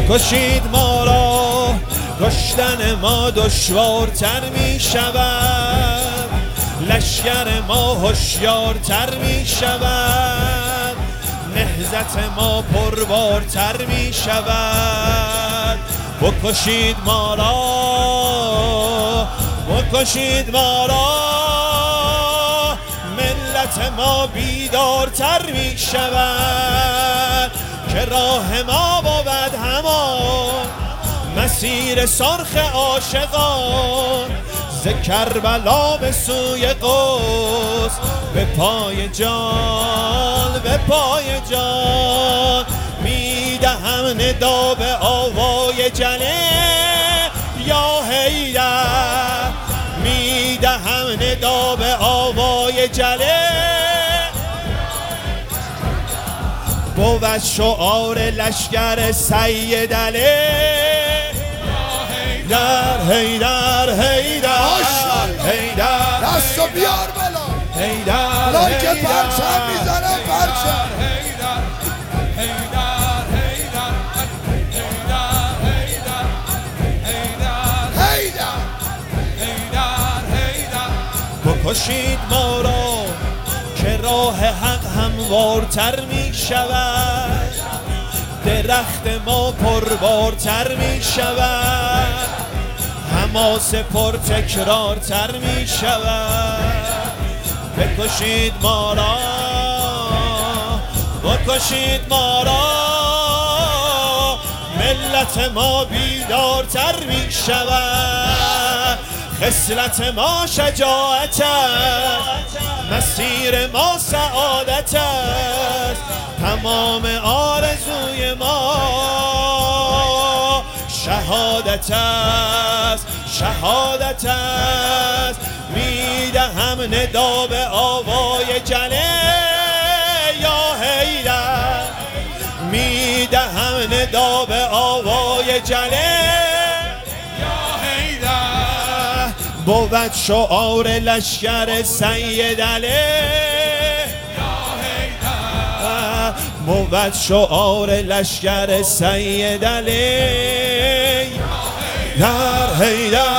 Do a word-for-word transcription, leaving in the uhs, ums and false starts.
بکشید ما را، کشتن ما دشوارتر می شود، لشکر ما هوشیارتر می شود، نهضت ما پربارتر می شود. بکشید ما را، بکشید ما را، ملت ما بیدارتر می شود، که راه ما بود همان مسیر سرخ عاشقان، ز کربلا به سوی قدس، به پای جان، به پای جان میدهم ندا به آوای جله یا حیدر، میدهم ندا به آوای جله. بود شعار لشکر سید علی حیدر حیدر حیدر حیدر، دستو بیار بالا، حیدر لایک پرچم میزنه پرچم، حیدر حیدر حیدر حیدر حیدر حیدر حیدر حیدر. بکشید ما را که راه حق هموارتر می شود، درخت ما پربارتر می شود، حماس پر تکرارتر می شود. بکشید ما را، بکشید ما را، ملت ما بیدارتر می شود، خصلت ما شجاعت است، مسیر ما سعادت است، تمام آرزوی ما شهادت است، شهادت است. میدهم ندا به آوای جله یا حیدر، میدهم ندا به آوای جله یا حیدر. بود شعار لشکر سید علی یا حیدر، بود شعار لشکر سید علی یا حیدر حیدر